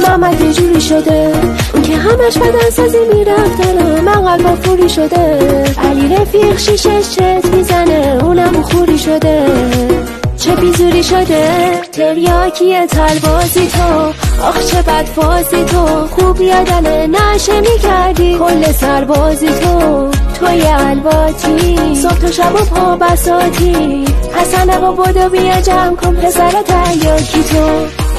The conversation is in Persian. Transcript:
محمد یه جوری شده، اون که همش بدن سازی میرفتن من قلبم فوری شده. علی رفیق شیشش چت میزنه اونم خوری شده، چه بیزوری شده. تریاکی تربازی تو، آخ چه بدفازی تو، خوب یادمه نشه میکردی کل سربازی تو. توی الباتی صبح تا شب و پا بساتی، حسن با بدو بیا جمع کن پسر تریاکی تو.